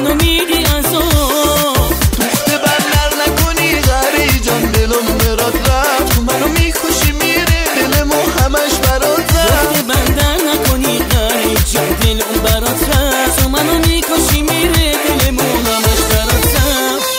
منو میدی عذاب. دوست بندر نکنی غری جان دلم برات رفت، تو منو میکشی میره دلمو همش برات رفت. دوست بندر نکنی غری جان دلم برات رفت، تو منو میکشی میره دلمو همش برات رفت.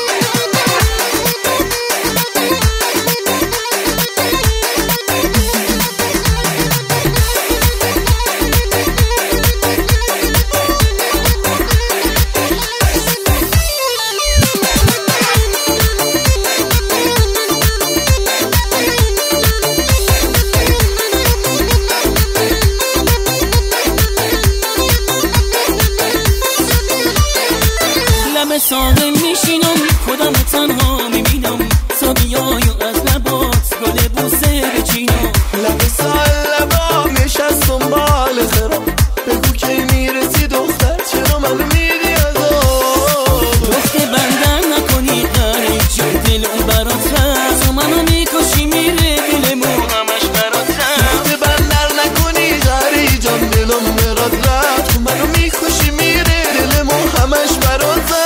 ساقه میشینم خودم تنها میبینم، ساقیایو از لبات گل بوسه بچینم. لب سال لبام نشستم بال خرام، بگو کی میرسی دختر چرا منو میدی عذاب. دخت بندر نکنی غری جان دلم برات رفت، تو منو میکشی میره دلمو همش برات رفت. دخت بندر نکنی غری جان دلم برات رفت، تو منو میکشی میره دلمو همش برات رفت.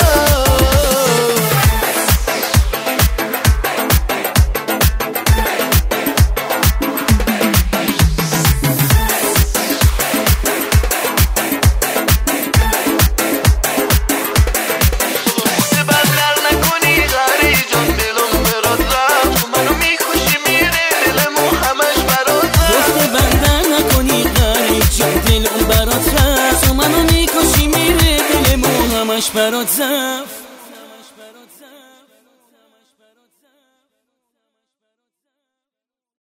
برات رفت